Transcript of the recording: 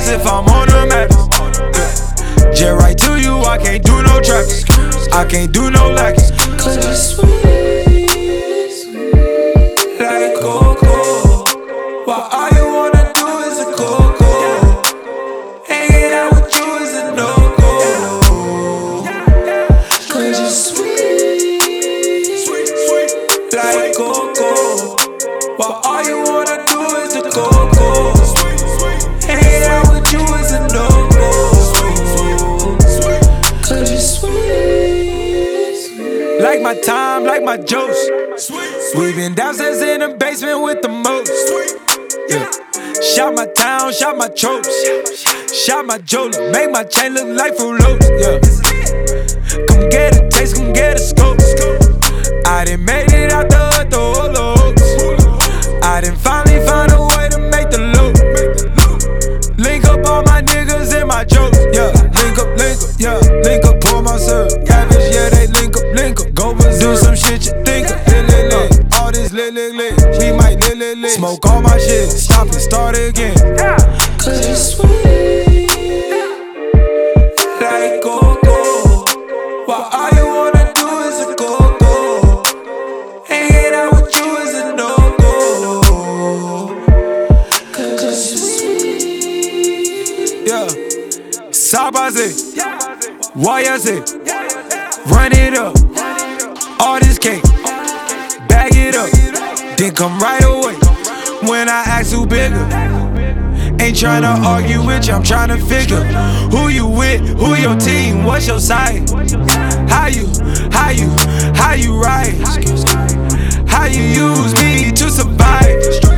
if I'm on the map. Jet right to you, I can't do no traps. I can't do no lacking. Cause you're sweet, like cocoa. While all you wanna do is a cocoa. Hanging out with you is a no-go. Cause you're sweet, like cocoa. While all you wanna do is a cocoa. Hanging out with you is a no-go. Cause you're sweet, like my time, like my jokes. We been downstairs in the basement with the most. Yeah. Shot my town, shot my tropes. Shot my jeweler, make my chain look like Fruit Loops. Yeah. Come get a taste, come get a scope. I done made it out the hood, the whole hooks. I done finally found a way to make the loop. Link up all my niggas and my jokes. Yeah, link up, yeah, link up, pour my syrup. Cabbage, yeah, they link up. Go do some shit you think of. All this lit. We might lit. Smoke all my shit, stop and start again. cause you're sweet, like cocoa. While all you wanna do is a cocoa. Hanging out with you is a no-go. Cause you're sweet, Yeah, Sabase, Wayase, run it up. All this cake, bag it up, then come right away. When I ask who bigger, ain't tryna argue with you, I'm tryna figure who you with, who your team, what's your side. How you rise, how you use me to survive.